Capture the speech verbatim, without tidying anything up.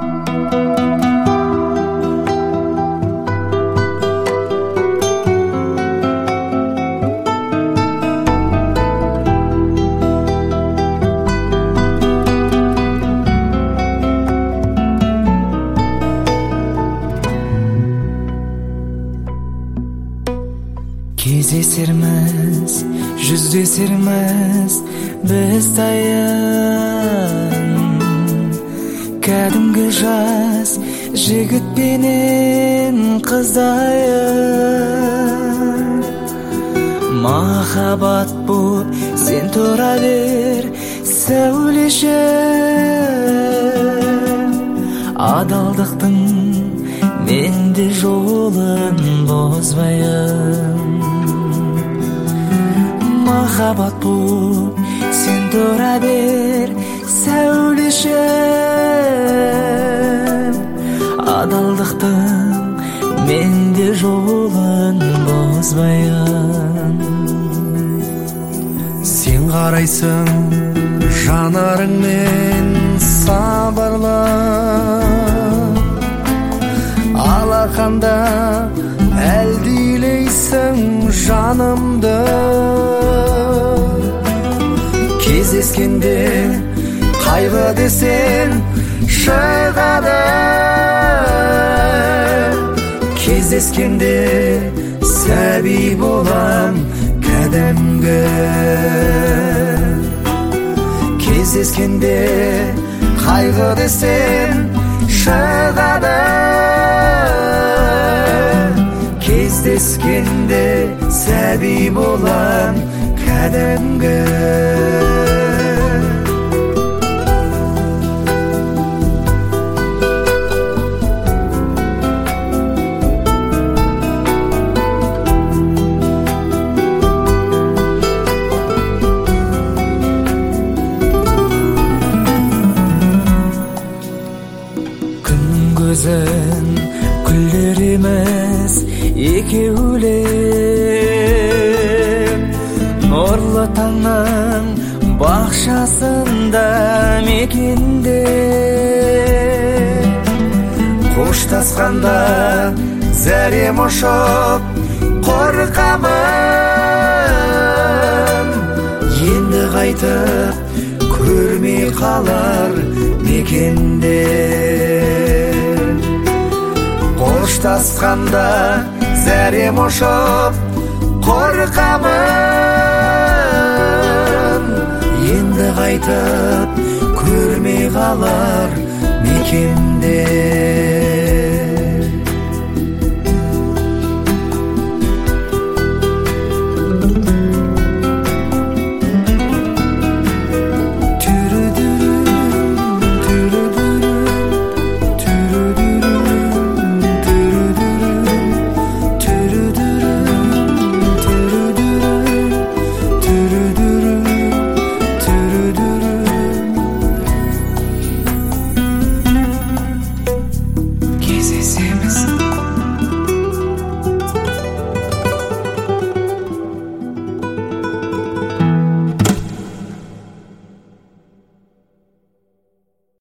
Кездесерміз, жүздесерміз біз таян, кәдімгі жас жігіт пенен қыздайын. Махаббат боп сен тұра бер, сәулешім, адалдықтың менде жолын бозбайын. Махаббат боп сен тұра бер, сәулешім, адалдықтың менде жолын бозбайын. Сен қарайсың жанарыңмен сабырлы, алақанда әлдилейсің жанымды. Кездескенде қайғы десең шығады, кездескенде сәби болам кәдімгі. Кездескенде қайғы десең шығады, кездескенде сәби болам кәдімгі. Күннің көзін күлдереміз екеулеп, нұрлы таңның бақшасында мекенде. Қоштасқанда зәрем ұшып қорқамын, енді қайтып көрмей қалар мекенде. Қоштасқанда зәрем ұшып қорқамын, енді қайтып көрмей қалар мекенде. Кездесер